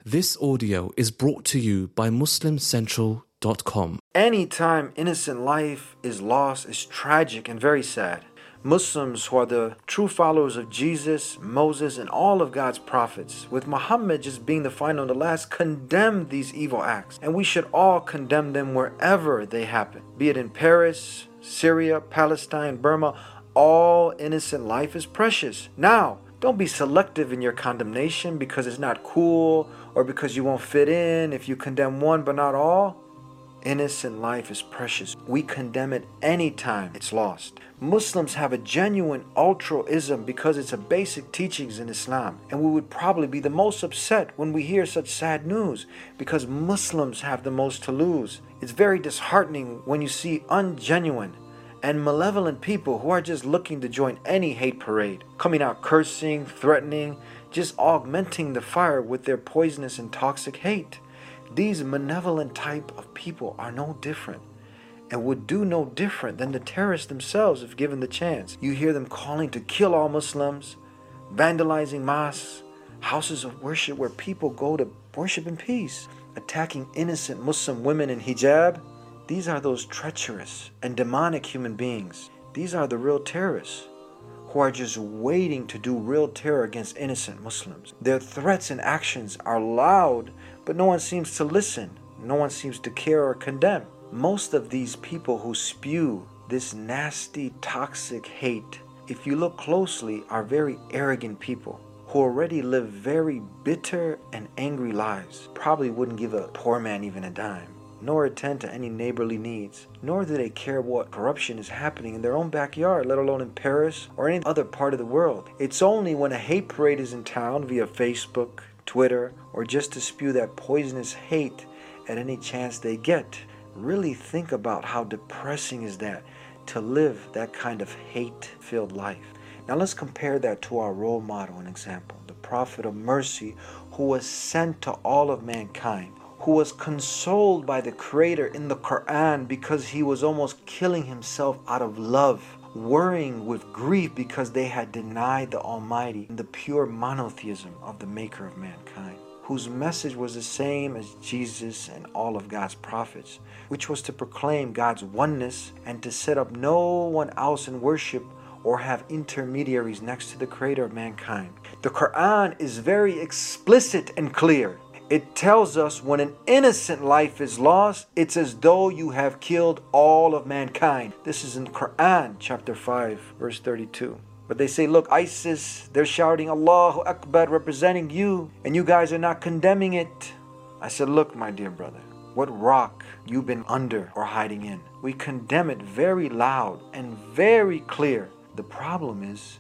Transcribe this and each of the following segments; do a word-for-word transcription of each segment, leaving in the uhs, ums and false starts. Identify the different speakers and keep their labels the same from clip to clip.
Speaker 1: This audio is brought to you by Muslim Central dot com.
Speaker 2: Anytime innocent life is lost is tragic and very sad. Muslims, who are the true followers of Jesus, Moses, and all of God's prophets, with Muhammad just being the final and the last, condemn these evil acts. And we should all condemn them wherever they happen. Be it in Paris, Syria, Palestine, Burma, all innocent life is precious. Now, don't be selective in your condemnation because it's not cool or because you won't fit in if you condemn one but not all. Innocent life is precious. We condemn it anytime it's lost. Muslims have a genuine altruism because it's a basic teachings in Islam. And we would probably be the most upset when we hear such sad news because Muslims have the most to lose. It's very disheartening when you see ungenuine and malevolent people who are just looking to join any hate parade, coming out cursing, threatening, just augmenting the fire with their poisonous and toxic hate. These malevolent type of people are no different and would do no different than the terrorists themselves if given the chance. You hear them calling to kill all Muslims, vandalizing mosques, houses of worship where people go to worship in peace, attacking innocent Muslim women in hijab. These are those treacherous and demonic human beings. These are the real terrorists who are just waiting to do real terror against innocent Muslims. Their threats and actions are loud, but no one seems to listen. No one seems to care or condemn. Most of these people who spew this nasty, toxic hate, if you look closely, are very arrogant people who already live very bitter and angry lives. Probably wouldn't give a poor man even a dime, nor attend to any neighborly needs, nor do they care what corruption is happening in their own backyard, let alone in Paris or any other part of the world. It's only when a hate parade is in town via Facebook, Twitter, or just to spew that poisonous hate at any chance they get. Really think about how depressing is that to live that kind of hate-filled life. Now let's compare that to our role model and example, the Prophet of Mercy, who was sent to all of mankind, who was consoled by the Creator in the Quran because he was almost killing himself out of love, worrying with grief because they had denied the Almighty and the pure monotheism of the Maker of mankind, whose message was the same as Jesus and all of God's prophets, which was to proclaim God's oneness and to set up no one else in worship or have intermediaries next to the Creator of mankind. The Quran is very explicit and clear. It tells us when an innocent life is lost, it's as though you have killed all of mankind. This is in Quran chapter five, verse thirty-two. But they say, look, ISIS, they're shouting Allahu Akbar representing you, and you guys are not condemning it. I said, look, my dear brother, what rock you've been under or hiding in. We condemn it very loud and very clear. The problem is,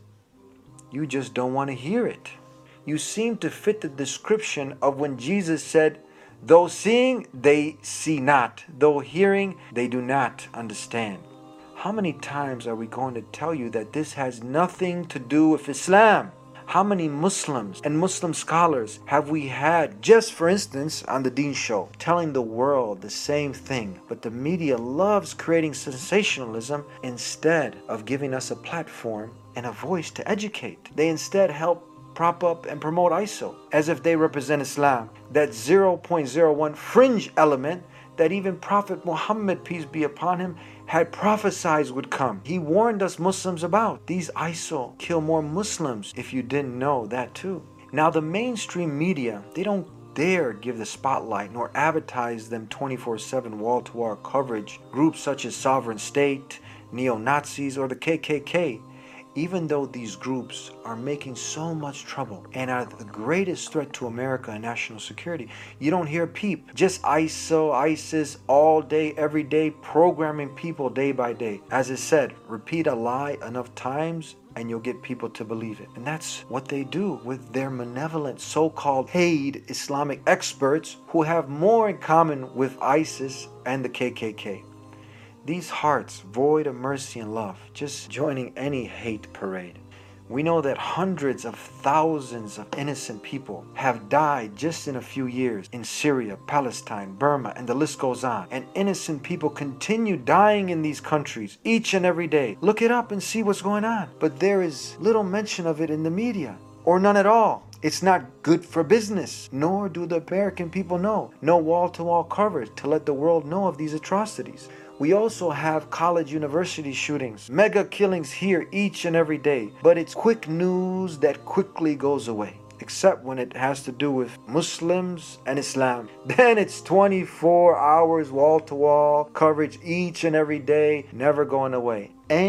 Speaker 2: you just don't want to hear it. You seem to fit the description of when Jesus said, though seeing, they see not. Though hearing, they do not understand. How many times are we going to tell you that this has nothing to do with Islam? How many Muslims and Muslim scholars have we had, just for instance, on the Deen Show, telling the world the same thing? But the media loves creating sensationalism instead of giving us a platform and a voice to educate. They instead help prop up and promote I S O as if they represent Islam, that zero point zero one fringe element that even Prophet Muhammad, peace be upon him, had prophesied would come. He warned us Muslims about. These I S O kill more Muslims, if you didn't know that too. Now the mainstream media, they don't dare give the spotlight nor advertise them twenty-four seven wall-to-wall coverage. Groups such as Sovereign State, neo-Nazis, or the K K K. Even though these groups are making so much trouble and are the greatest threat to America and national security, you don't hear peep. Just I S O, ISIS, all day, every day, programming people day by day. As it said, repeat a lie enough times and you'll get people to believe it. And that's what they do with their malevolent so-called paid Islamic experts who have more in common with ISIS and the K K K. These hearts void of mercy and love, just joining any hate parade. We know that hundreds of thousands of innocent people have died just in a few years in Syria, Palestine, Burma, and the list goes on. And innocent people continue dying in these countries each and every day. Look it up and see what's going on. But there is little mention of it in the media, or none at all. It's not good for business, nor do the American people know. No wall-to-wall coverage to let the world know of these atrocities. We also have college university shootings, mega killings here each and every day, but it's quick news that quickly goes away. Except when it has to do with Muslims and Islam. Then it's twenty-four hours wall-to-wall coverage each and every day, never going away.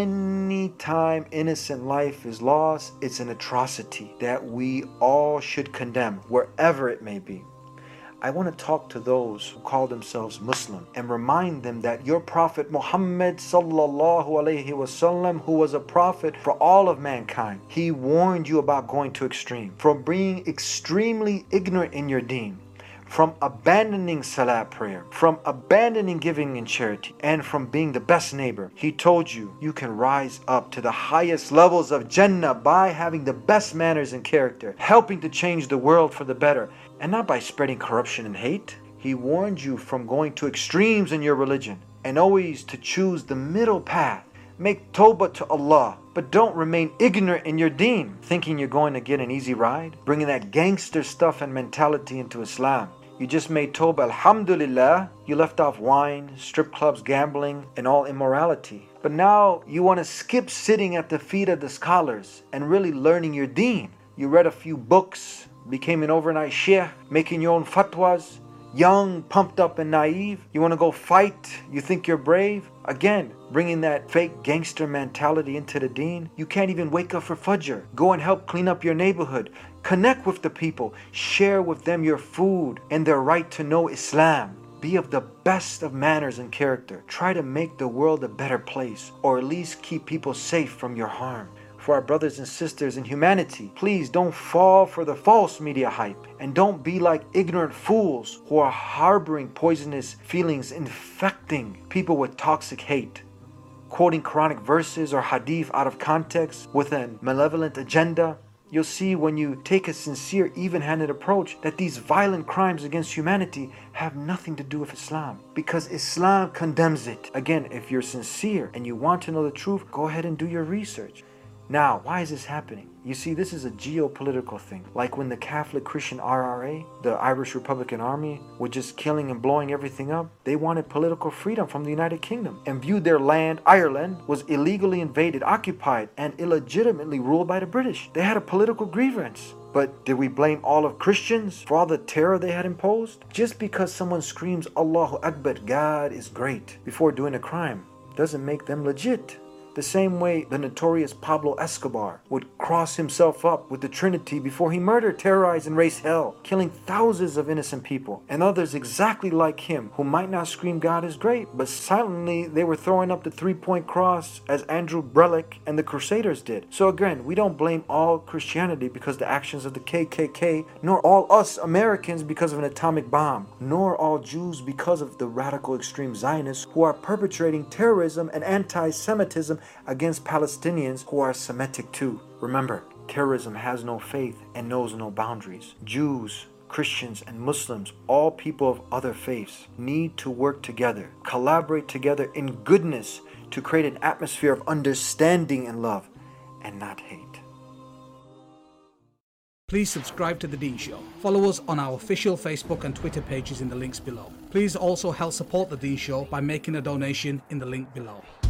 Speaker 2: Anytime innocent life is lost, it's an atrocity that we all should condemn, wherever it may be. I want to talk to those who call themselves Muslim and remind them that your Prophet Muhammad sallallahu alaihi wasallam, who was a prophet for all of mankind, he warned you about going to extreme, from being extremely ignorant in your deen, from abandoning salat prayer, from abandoning giving in charity, and from being the best neighbor. He told you you can rise up to the highest levels of Jannah by having the best manners and character, helping to change the world for the better, and not by spreading corruption and hate. He warned you from going to extremes in your religion, and always to choose the middle path. Make tawbah to Allah, but don't remain ignorant in your deen, thinking you're going to get an easy ride, bringing that gangster stuff and mentality into Islam. You just made tawbah, alhamdulillah. You left off wine, strip clubs, gambling, and all immorality. But now you want to skip sitting at the feet of the scholars and really learning your deen. You read a few books, became an overnight sheikh, making your own fatwas, young, pumped up and naive. You want to go fight, you think you're brave. Again, bringing that fake gangster mentality into the deen. You can't even wake up for Fajr. Go and help clean up your neighborhood. Connect with the people. Share with them your food and their right to know Islam. Be of the best of manners and character. Try to make the world a better place, or at least keep people safe from your harm. For our brothers and sisters in humanity, please don't fall for the false media hype, and don't be like ignorant fools who are harboring poisonous feelings, infecting people with toxic hate, quoting Quranic verses or hadith out of context with a malevolent agenda. You'll see when you take a sincere, even-handed approach that these violent crimes against humanity have nothing to do with Islam, because Islam condemns it. Again, if you're sincere and you want to know the truth, go ahead and do your research. Now, why is this happening? You see, this is a geopolitical thing. Like when the Catholic Christian R R A, the Irish Republican Army, were just killing and blowing everything up. They wanted political freedom from the United Kingdom and viewed their land, Ireland, was illegally invaded, occupied, and illegitimately ruled by the British. They had a political grievance. But did we blame all of Christians for all the terror they had imposed? Just because someone screams Allahu Akbar, God is great, before doing a crime, doesn't make them legit. The same way the notorious Pablo Escobar would cross himself up with the Trinity before he murdered, terrorized, and raised hell, killing thousands of innocent people, and others exactly like him who might not scream God is great, but silently they were throwing up the three-point cross as Andrew Brellick and the Crusaders did. So again, we don't blame all Christianity because of the actions of the K K K, nor all us Americans because of an atomic bomb, nor all Jews because of the radical extreme Zionists who are perpetrating terrorism and anti-Semitism against Palestinians who are Semitic too. Remember, terrorism has no faith and knows no boundaries. Jews, Christians, and Muslims, all people of other faiths, need to work together, collaborate together in goodness to create an atmosphere of understanding and love, and not hate.
Speaker 3: Please subscribe to The Deen Show. Follow us on our official Facebook and Twitter pages in the links below. Please also help support The Deen Show by making a donation in the link below.